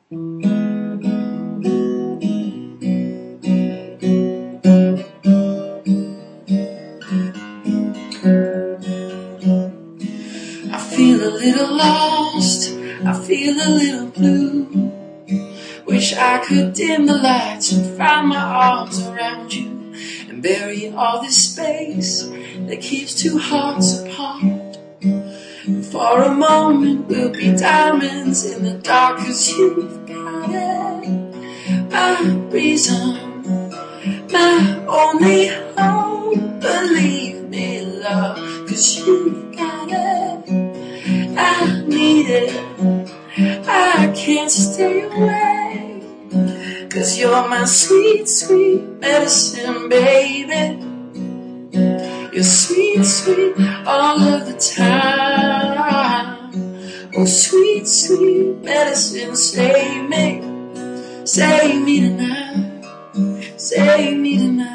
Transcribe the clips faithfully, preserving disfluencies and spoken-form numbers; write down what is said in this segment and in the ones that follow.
I feel a little lost, I feel a little blue. Wish I could dim the lights and find my arms around you and bury all this space that keeps two hearts apart. And for a moment we'll be diamonds in the dark, 'cause you've got it, my reason, my only hope. Believe me, love, 'cause you've got it, I need it, I can't stay away, 'cause you're my sweet, sweet medicine, baby. You're sweet, sweet all of the time. Oh, sweet, sweet medicine, save me, save me tonight, save me tonight.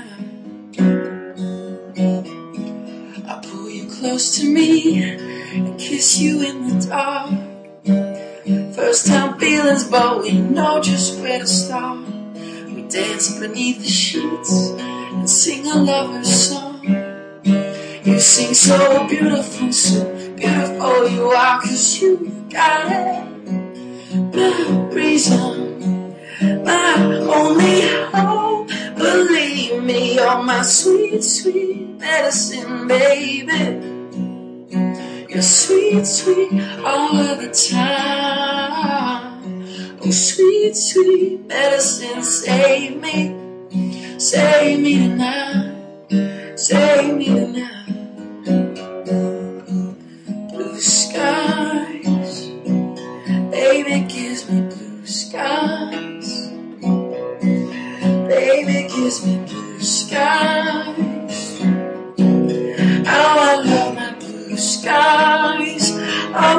I pull you close to me and kiss you in the dark. First time feelings, but we know just where to start. We dance beneath the sheets and sing a lover's song. You sing so beautiful, so beautiful you are, 'cause you've got it, my reason, my only hope. Believe me, you're my sweet, sweet medicine, baby. You're sweet, sweet all of the time. Oh, sweet, sweet medicine, save me, save me tonight, save me tonight. Blue skies, baby gives me blue skies. Baby gives me blue skies. How I love my blue skies. Oh,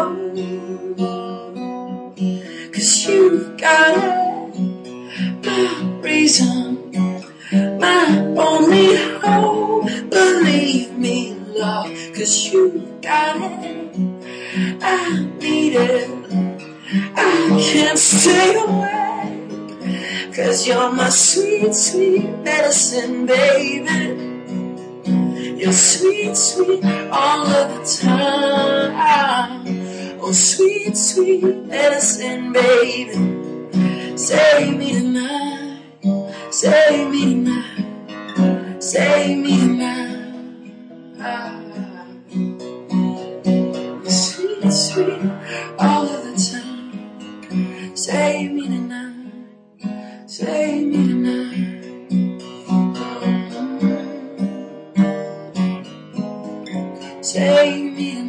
'cause you've got it, my reason, my only hope. Believe me, love, 'cause you've got it, I need it, I can't stay away, 'cause you're my sweet, sweet medicine, baby. You're sweet, sweet all of the time. Oh, sweet, sweet medicine, baby. Save me tonight, save me tonight, save me tonight. Sweet, sweet all of the time. Save me tonight, save me tonight. Save me tonight.